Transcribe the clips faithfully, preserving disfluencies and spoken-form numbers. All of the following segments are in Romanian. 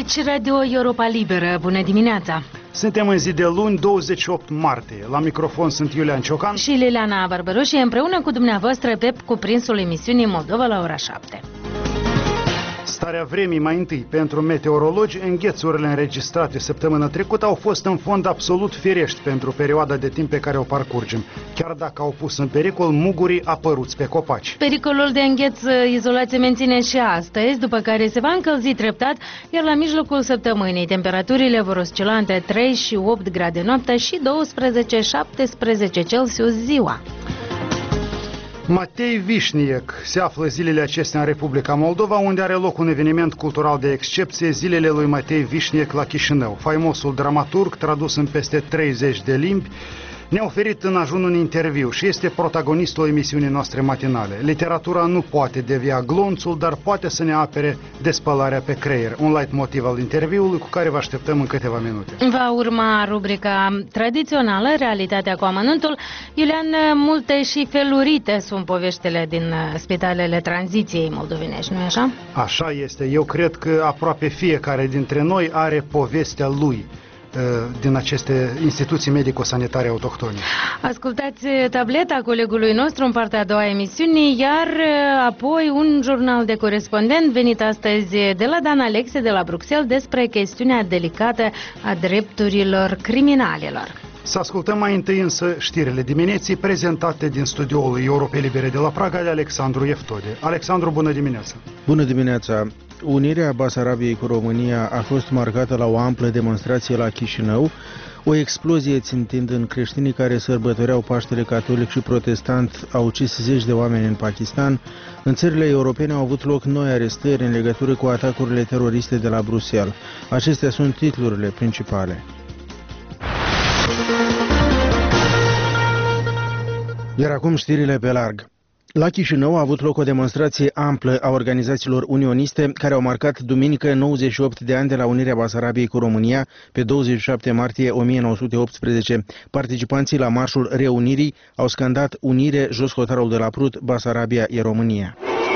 Aici Radio Europa Liberă. Bună dimineața! Suntem în zi de luni, douăzeci și opt martie. La microfon sunt Iulian Ciocan și Liliana Barbăru și împreună cu dumneavoastră pe cuprinsul emisiunii Moldova la ora șapte. Starea vremii mai întâi. Pentru meteorologi, înghețurile înregistrate săptămâna trecută au fost în fond absolut firești pentru perioada de timp pe care o parcurgem, chiar dacă au pus în pericol mugurii apăruți pe copaci. Pericolul de îngheț izolat se menține și astăzi, după care se va încălzi treptat, iar la mijlocul săptămânii temperaturile vor oscila între trei și opt grade noaptea și douăsprezece șaptesprezece Celsius ziua. Matei Vișniec se află zilele acestea în Republica Moldova, unde are loc un eveniment cultural de excepție, zilele lui Matei Vișniec la Chișinău. Faimosul dramaturg, tradus în peste treizeci de limbi, ne-a oferit în ajun un interviu și este protagonistul emisiunii noastre matinale. Literatura nu poate devia glonțul, dar poate să ne apere de spălarea pe creier. Un leitmotiv al interviului cu care vă așteptăm în câteva minute. Va urma rubrica tradițională, Realitatea cu amănuntul. Iulian, multe și felurite sunt poveștile din spitalele tranziției moldovenești, nu-i așa? Așa este. Eu cred că aproape fiecare dintre noi are povestea lui din aceste instituții medico-sanitare autohtone. Ascultați tableta colegului nostru în partea a doua a emisiunii, iar apoi un jurnal de corespondent venit astăzi de la Dan Alexe de la Bruxelles despre chestiunea delicată a drepturilor criminalilor. Să ascultăm mai întâi însă știrile dimineții prezentate din studioul Europei Libere de la Praga de Alexandru Eftode. Alexandru, bună dimineața! Bună dimineața! Unirea Basarabiei cu România a fost marcată la o amplă demonstrație la Chișinău, o explozie țintind în creștinii care sărbătoreau Paștele catolic și protestant a ucis zeci de oameni în Pakistan. În țările europene au avut loc noi arestări în legătură cu atacurile teroriste de la Bruxelles. Acestea sunt titlurile principale. Iar acum știrile pe larg. La Chișinău a avut loc o demonstrație amplă a organizațiilor unioniste care au marcat duminică nouăzeci și opt de ani de la unirea Basarabiei cu România pe douăzeci și șapte martie o mie nouă sute optsprezece. Participanții la marșul reunirii au scandat unire, jos hotarul de la Prut, Basarabia e România.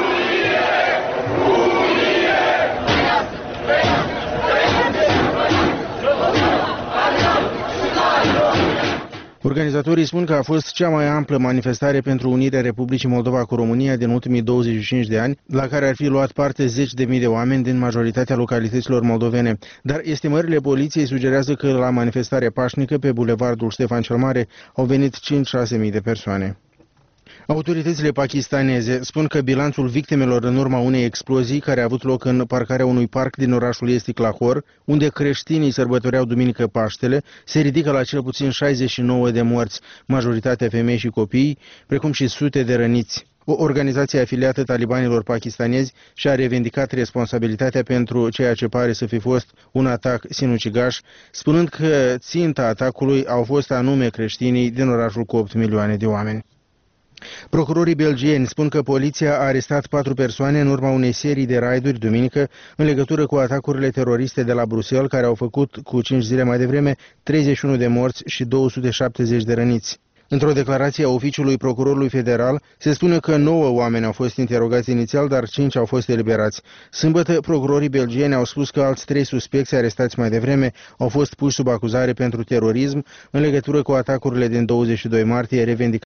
Organizatorii spun că a fost cea mai amplă manifestare pentru unirea Republicii Moldova cu România din ultimii douăzeci și cinci de ani, la care ar fi luat parte zeci de mii de oameni din majoritatea localităților moldovene. Dar estimările poliției sugerează că la manifestarea pașnică pe bulevardul Ștefan cel Mare au venit cinci-șase mii de persoane. Autoritățile pakistaneze spun că bilanțul victimelor în urma unei explozii care a avut loc în parcarea unui parc din orașul estic Lahore, unde creștinii sărbătoreau duminică Paștele, se ridică la cel puțin șaizeci și nouă de morți, majoritatea femei și copii, precum și sute de răniți. O organizație afiliată talibanilor pakistanezi și-a revendicat responsabilitatea pentru ceea ce pare să fi fost un atac sinucigaș, spunând că ținta atacului au fost anume creștinii din orașul cu opt milioane de oameni. Procurorii belgieni spun că poliția a arestat patru persoane în urma unei serii de raiduri duminică în legătură cu atacurile teroriste de la Bruxelles, care au făcut cu cinci zile mai devreme treizeci și unu de morți și două sute șaptezeci de răniți. Într-o declarație a oficiului procurorului federal, se spune că nouă oameni au fost interogați inițial, dar cinci au fost eliberați. Sâmbătă, procurorii belgieni au spus că alți trei suspecți arestați mai devreme au fost puși sub acuzare pentru terorism în legătură cu atacurile din douăzeci și doi martie revendicate